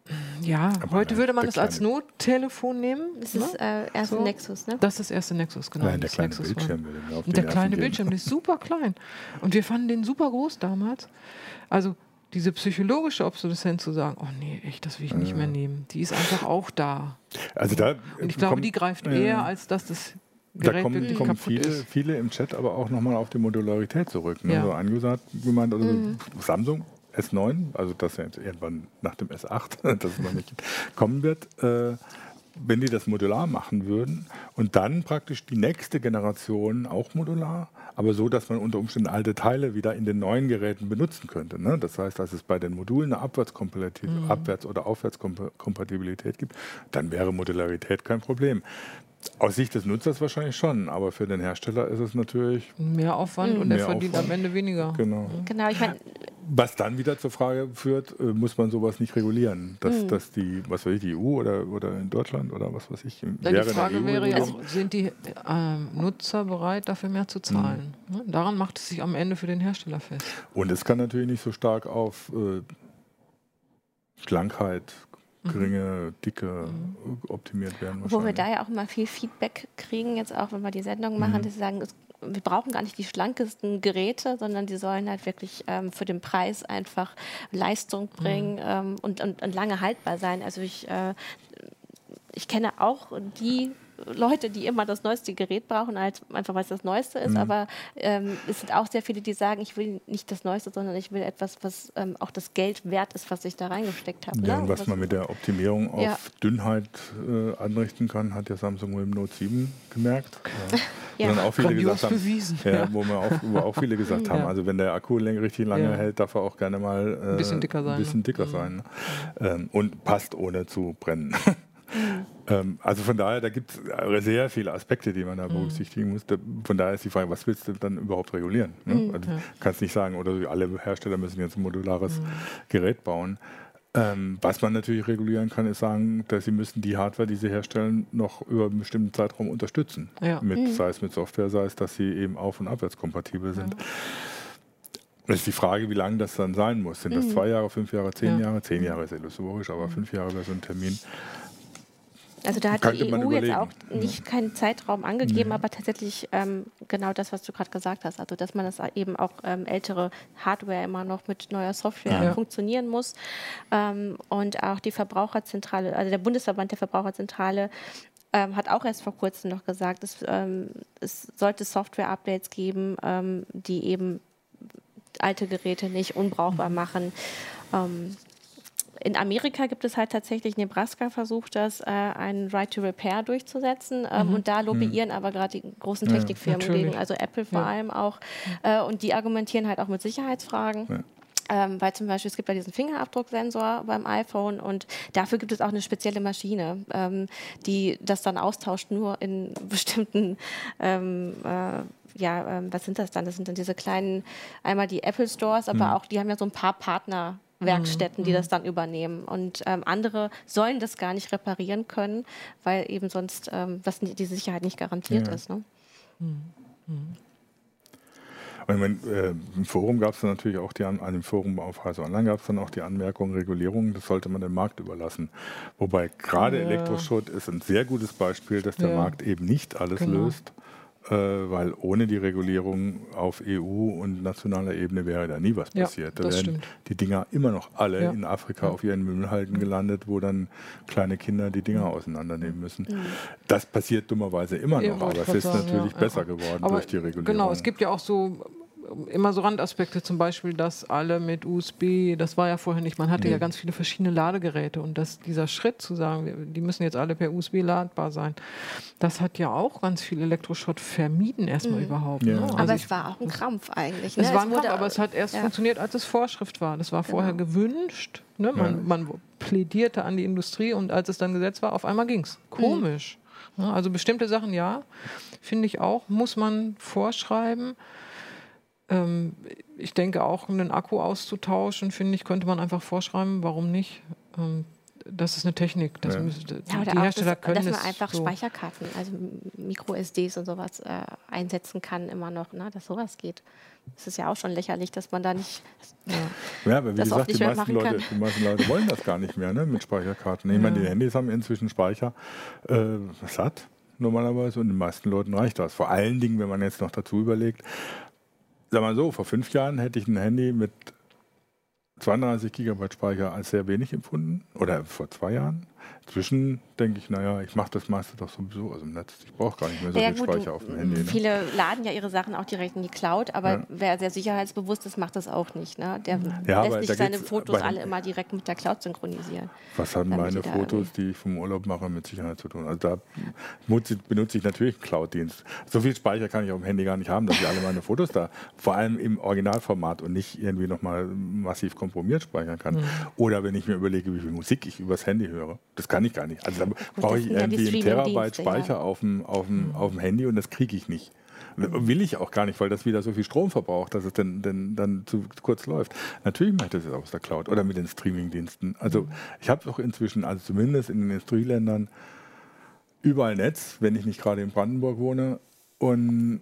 Ja, Aber heute würde man der es als kleine- Nottelefon nehmen. Das ist erste So. Nexus, ne? Das ist das erste Nexus, genau. Nein, der das kleine Nexus One. Bildschirm würde mir auf Und die der Nerven kleine gehen. Bildschirm, der ist super klein. Und wir fanden den super groß damals. Also diese psychologische Obsoleszenz zu sagen, oh nee, echt, das will ich nicht mehr nehmen, die ist einfach auch da. Also da Und ich glaube, die greift eher, als dass das Gerät wirklich kommen kaputt ist. viele im Chat aber auch nochmal auf die Modularität zurück. Ne? Ja. So ein User hat gemeint, also Samsung S9, also das ja jetzt irgendwann nach dem S8, das noch nicht kommen wird, wenn die das modular machen würden und dann praktisch die nächste Generation auch modular, aber so, dass man unter Umständen alte Teile wieder in den neuen Geräten benutzen könnte. Ne? Das heißt, dass es bei den Modulen eine Abwärts- oder Aufwärtskompatibilität gibt, dann wäre Modularität kein Problem. Aus Sicht des Nutzers wahrscheinlich schon, aber für den Hersteller ist es natürlich Mehr Aufwand und er Mehr verdient Aufwand. am Ende weniger. genau. Genau, ich meine, Was dann wieder zur Frage führt, muss man sowas nicht regulieren? Dass die, was weiß ich, die EU oder in Deutschland oder was weiß ich, Ja, wäre die Frage in der EU wäre ja reguliert? auch, sind die Nutzer bereit, dafür mehr zu zahlen? Ne? Daran macht es sich am Ende für den Hersteller fest. Und es kann natürlich nicht so stark auf Schlankheit, geringe Dicke optimiert werden. wo wir wahrscheinlich. da ja auch immer viel Feedback kriegen, jetzt auch, wenn wir die Sendung machen, dass sie sagen, wir brauchen gar nicht die schlankesten Geräte, sondern die sollen halt wirklich für den Preis einfach Leistung bringen und lange haltbar sein. Also ich kenne auch die Leute, die immer das neueste Gerät brauchen, halt einfach weil es das Neueste ist, aber es sind auch sehr viele, die sagen, ich will nicht das Neueste, sondern ich will etwas, was auch das Geld wert ist, was ich da reingesteckt habe. Ja, Ne? und was man mit der Optimierung auf Ja. Dünnheit anrichten kann, hat ja Samsung mit dem Note 7 gemerkt. Ja. Wo dann auch viele Grandios gesagt haben, bewiesen. ja, wo auch viele gesagt haben, also wenn der Akku richtig lange Ja. hält, darf er auch gerne mal Ein bisschen dicker sein, sein. Ne? Und passt ohne zu brennen. Also von daher, da gibt es sehr viele Aspekte, die man da berücksichtigen muss. Von daher ist die Frage, was willst du dann überhaupt regulieren? Ne? Also, du kannst nicht sagen, oder alle Hersteller müssen jetzt ein modulares Gerät bauen. Was man natürlich regulieren kann, ist sagen, dass sie müssen die Hardware, die sie herstellen, noch über einen bestimmten Zeitraum unterstützen. Ja. Sei es mit Software, sei es, dass sie eben auf- und abwärtskompatibel sind. Das ist die Frage, wie lange das dann sein muss. Sind das 2 Jahre, 5 Jahre, 10 Jahre? 10 Jahre ist illusorisch, aber 5 Jahre wäre so ein Termin. Also da hat Könnte die man EU jetzt überlegen. auch nicht keinen Zeitraum angegeben, aber tatsächlich genau das, was du gerade gesagt hast. Also dass man das eben auch ältere Hardware immer noch mit neuer Software funktionieren muss. Und auch die Verbraucherzentrale, also der Bundesverband der Verbraucherzentrale hat auch erst vor kurzem noch gesagt, es sollte Software-Updates geben, die eben alte Geräte nicht unbrauchbar machen. In Amerika gibt es halt tatsächlich, Nebraska versucht das, ein Right to Repair durchzusetzen. Und da lobbyieren aber gerade die großen Technikfirmen natürlich. gegen, also Apple vor allem auch. Und die argumentieren halt auch mit Sicherheitsfragen. Weil zum Beispiel, es gibt ja diesen Fingerabdrucksensor beim iPhone und dafür gibt es auch eine spezielle Maschine, die das dann austauscht, nur in bestimmten, was sind das dann? Das sind dann diese kleinen, einmal die Apple Stores, aber auch, die haben ja so ein paar Partnerwerkstätten, die das dann übernehmen. Und andere sollen das gar nicht reparieren können, weil eben sonst die Sicherheit nicht garantiert ist. Ne? Und ich meine, im Forum gab es dann natürlich auch an dem Forum auf Heise Online gab es dann auch die Anmerkung, Regulierung, das sollte man dem Markt überlassen. Wobei gerade Elektroschrott ist ein sehr gutes Beispiel, dass der Markt eben nicht alles löst, weil ohne die Regulierung auf EU- und nationaler Ebene wäre da nie was passiert. Da wären die Dinger immer noch alle in Afrika auf ihren Müllhalden gelandet, wo dann kleine Kinder die Dinger auseinandernehmen müssen. Das passiert dummerweise immer noch, aber es ist natürlich besser geworden durch die Regulierung. Genau, es gibt ja auch so immer so Randaspekte, zum Beispiel, dass alle mit USB, das war ja vorher nicht, man hatte ja ganz viele verschiedene Ladegeräte und dieser Schritt zu sagen, die müssen jetzt alle per USB ladbar sein, das hat ja auch ganz viel Elektroschrott vermieden erstmal überhaupt. Ne? Also Aber es war auch ein Krampf eigentlich. Ne? Es war ein Krampf, aber es hat erst funktioniert, als es Vorschrift war. Das war vorher gewünscht. Ne? Man plädierte an die Industrie und als es dann Gesetz war, auf einmal ging es. Komisch. Ne? Also bestimmte Sachen, finde ich auch, muss man vorschreiben. Ich denke auch, einen Akku auszutauschen, finde ich, könnte man einfach vorschreiben, warum nicht. Das ist eine Technik. Das die oder Hersteller können dass man einfach Speicherkarten, also Micro-SDs und sowas einsetzen kann immer noch, ne, dass sowas geht. Das ist ja auch schon lächerlich, dass man da nicht. Ja, aber wie gesagt, die meisten Leute wollen das gar nicht mehr, ne, mit Speicherkarten. Ich meine, die Handys haben inzwischen Speicher satt normalerweise und den meisten Leuten reicht das. Vor allen Dingen, wenn man jetzt noch dazu überlegt, sag mal so, vor 5 Jahren hätte ich ein Handy mit 32 GB Speicher als sehr wenig empfunden. Oder vor 2 Jahren. Inzwischen denke ich, naja, ich mache das meiste doch sowieso aus dem Netz. Ich brauche gar nicht mehr so viel Speicher auf dem Handy. Ne? Viele laden ja ihre Sachen auch direkt in die Cloud, aber wer sehr sicherheitsbewusst ist, macht das auch nicht. Ne? Der lässt nicht seine Fotos alle immer direkt mit der Cloud synchronisieren. Was haben meine Fotos, die ich vom Urlaub mache, mit Sicherheit zu tun? Also da benutze ich natürlich einen Cloud-Dienst. So viel Speicher kann ich auf dem Handy gar nicht haben, dass ich alle meine Fotos da, vor allem im Originalformat und nicht irgendwie nochmal massiv komprimiert speichern kann. Oder wenn ich mir überlege, wie viel Musik ich übers Handy höre. Das kann ich gar nicht. Also da brauche ich irgendwie einen Terabyte Speicher auf dem Handy und das kriege ich nicht. Will ich auch gar nicht, weil das wieder so viel Strom verbraucht, dass es dann zu kurz läuft. Natürlich mache ich das jetzt aus der Cloud oder mit den Streamingdiensten. Also ich habe doch inzwischen, also zumindest in den Industrieländern, überall Netz, wenn ich nicht gerade in Brandenburg wohne, und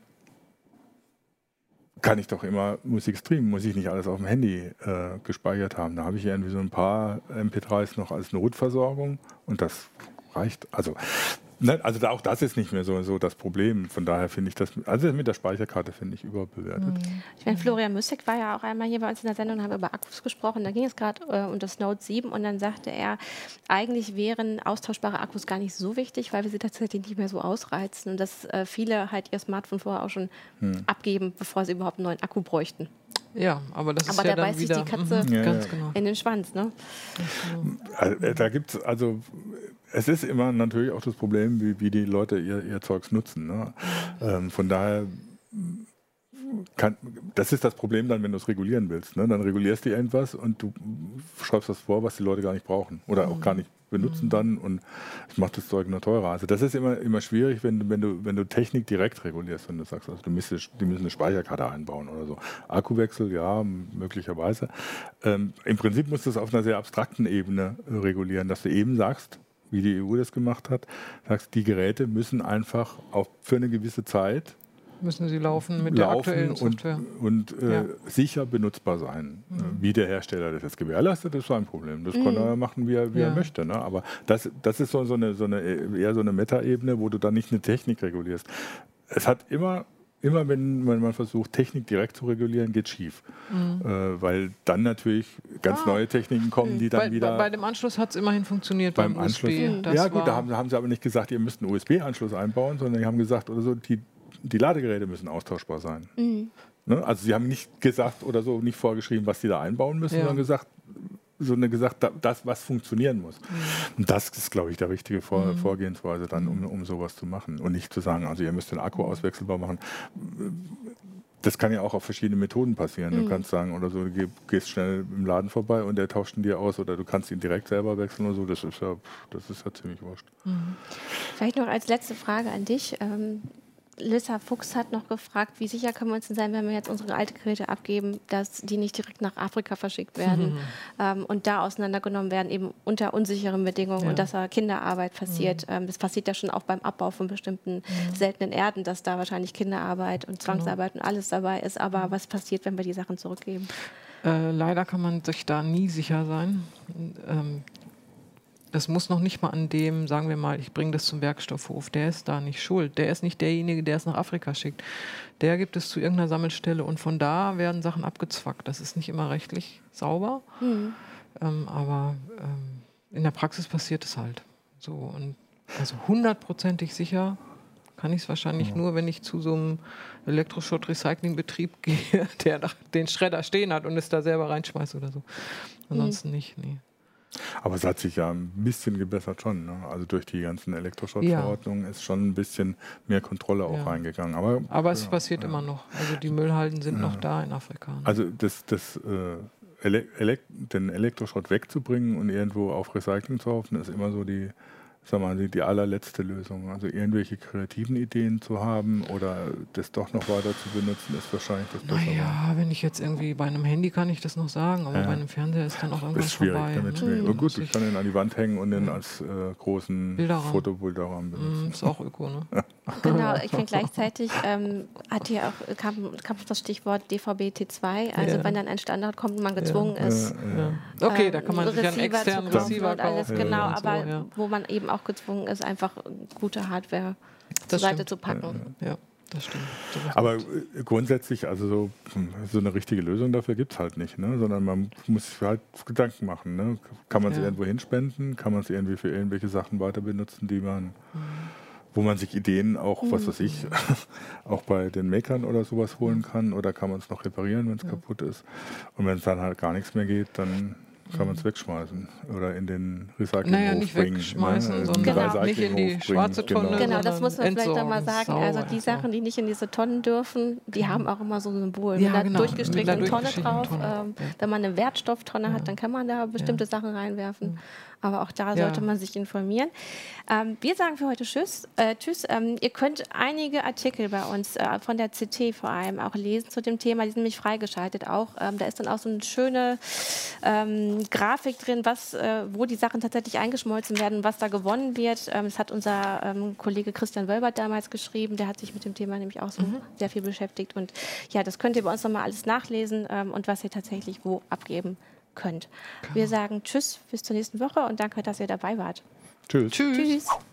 kann ich doch immer Musik streamen, muss ich nicht alles auf dem Handy gespeichert haben. Da habe ich irgendwie so ein paar MP3s noch als Notversorgung und das reicht. Also auch das ist nicht mehr so das Problem. Von daher finde ich das, also mit der Speicherkarte finde ich überbewertet. Ich meine, Florian Müssig war ja auch einmal hier bei uns in der Sendung und haben über Akkus gesprochen. Da ging es gerade um das Note 7 und dann sagte er, eigentlich wären austauschbare Akkus gar nicht so wichtig, weil wir sie tatsächlich nicht mehr so ausreizen und dass viele halt ihr Smartphone vorher auch schon abgeben, bevor sie überhaupt einen neuen Akku bräuchten. Ja, aber das ist ja dann wieder... Aber da beißt sich die Katze in den Schwanz, ne? Da gibt es, also es ist immer natürlich auch das Problem, wie die Leute ihr Zeugs nutzen. Ne? Von daher das ist das Problem dann, wenn du es regulieren willst. Ne? Dann regulierst du irgendwas und du schreibst das vor, was die Leute gar nicht brauchen oder auch gar nicht benutzen dann und es macht das Zeug nur teurer. Also das ist immer schwierig, wenn du Technik direkt regulierst, wenn du sagst, also die müssen eine Speicherkarte einbauen oder so. Akkuwechsel, ja, möglicherweise. Im Prinzip musst du es auf einer sehr abstrakten Ebene regulieren, dass du eben sagst, wie die EU das gemacht hat, sagst, die Geräte müssen einfach auch für eine gewisse Zeit müssen sie laufen mit der aktuellen Software. Und sicher benutzbar sein. Wie der Hersteller das jetzt gewährleistet, ist sein Problem. Das kann er machen, wie er möchte. Ne? Aber das ist eher so eine Metaebene, wo du dann nicht eine Technik regulierst. Es hat immer wenn man versucht, Technik direkt zu regulieren, geht es schief. Weil dann natürlich ganz neue Techniken kommen, die dann wieder... Bei dem Anschluss hat es immerhin funktioniert, beim USB. Ja gut, da haben sie aber nicht gesagt, ihr müsst einen USB-Anschluss einbauen, sondern die haben gesagt, oder so, die Ladegeräte müssen austauschbar sein. Ne? Also sie haben nicht gesagt oder so, nicht vorgeschrieben, was die da einbauen müssen, sondern gesagt, das, was funktionieren muss. Und das ist, glaube ich, der richtige Vorgehensweise dann, um sowas zu machen. Und nicht zu sagen, also ihr müsst den Akku auswechselbar machen. Das kann ja auch auf verschiedene Methoden passieren. Du kannst sagen, oder so, du gehst schnell im Laden vorbei und der tauscht ihn dir aus oder du kannst ihn direkt selber wechseln oder so. Das ist ja ziemlich wurscht. Vielleicht noch als letzte Frage an dich. Lissa Fuchs hat noch gefragt, wie sicher können wir uns denn sein, wenn wir jetzt unsere alten Geräte abgeben, dass die nicht direkt nach Afrika verschickt werden und da auseinandergenommen werden, eben unter unsicheren Bedingungen und dass da Kinderarbeit passiert. Das passiert ja schon auch beim Abbau von bestimmten seltenen Erden, dass da wahrscheinlich Kinderarbeit und Zwangsarbeit und alles dabei ist. Aber was passiert, wenn wir die Sachen zurückgeben? Leider kann man sich da nie sicher sein. Das muss noch nicht mal an dem, sagen wir mal, ich bringe das zum Werkstoffhof, der ist da nicht schuld. Der ist nicht derjenige, der es nach Afrika schickt. Der gibt es zu irgendeiner Sammelstelle und von da werden Sachen abgezwackt. Das ist nicht immer rechtlich sauber, aber in der Praxis passiert es halt. So, und also 100%ig sicher kann ich es wahrscheinlich nur, wenn ich zu so einem Elektroschrott-Recycling-Betrieb gehe, der den Schredder stehen hat und es da selber reinschmeißt oder so. Ansonsten nicht, nee. Aber es hat sich ja ein bisschen gebessert schon. Ne? Also durch die ganzen Elektroschrottverordnungen ist schon ein bisschen mehr Kontrolle auch reingegangen. Aber es passiert immer noch. Also die Müllhalden sind noch da in Afrika. Ne? Also den Elektroschrott wegzubringen und irgendwo auf Recycling zu hoffen, ist immer so die sagen wir mal, die allerletzte Lösung. Also irgendwelche kreativen Ideen zu haben oder das doch noch weiter zu benutzen, ist wahrscheinlich das Bessere. Naja, wenn ich jetzt irgendwie bei einem Handy kann ich das noch sagen, aber bei einem Fernseher ist dann auch irgendwas ist schwierig, vorbei. damit schwierig. Und gut, ich kann ihn an die Wand hängen und den als großen Fotobilderrahmen benutzen. Ist auch öko, ne? Genau, ich finde gleichzeitig kam das Stichwort DVB-T2, also wenn dann ein Standard kommt und man gezwungen ist. Okay, da kann man sich einen externen Receiver und alles, kaufen. genau, und so, aber wo man eben auch gezwungen ist, einfach gute Hardware zur Seite zu packen. Ja, das stimmt. Aber grundsätzlich, also so eine richtige Lösung dafür gibt es halt nicht, ne? Sondern man muss sich halt Gedanken machen. Ne? Kann man es irgendwo hinspenden? Kann man es irgendwie für irgendwelche Sachen weiter benutzen, die man, wo man sich Ideen auch, was weiß ich, auch bei den Makern oder sowas holen kann? Oder kann man es noch reparieren, wenn es kaputt ist? Und wenn es dann halt gar nichts mehr geht, dann kann man es wegschmeißen oder in den Recyclinghof nicht bringen. Wegschmeißen, sondern nicht in die schwarze Tonne. Genau, das muss man vielleicht nochmal sagen. Also die Sachen, die nicht in diese Tonnen dürfen, die haben auch immer so ein Symbol. Mit einer durchgestrichenen Tonne drauf. Wenn man eine Wertstofftonne hat, dann kann man da bestimmte Sachen reinwerfen. Aber auch da sollte man sich informieren. Wir sagen für heute Tschüss. Ihr könnt einige Artikel bei uns von der CT vor allem auch lesen zu dem Thema. Die sind nämlich freigeschaltet auch. Da ist dann auch so eine schöne Grafik drin, wo die Sachen tatsächlich eingeschmolzen werden, was da gewonnen wird. Das hat unser Kollege Christian Wölbert damals geschrieben. Der hat sich mit dem Thema nämlich auch so sehr viel beschäftigt. Und ja, das könnt ihr bei uns nochmal alles nachlesen und was ihr tatsächlich wo abgeben könnt. Wir sagen Tschüss, bis zur nächsten Woche und danke, dass ihr dabei wart. Tschüss. Tschüss.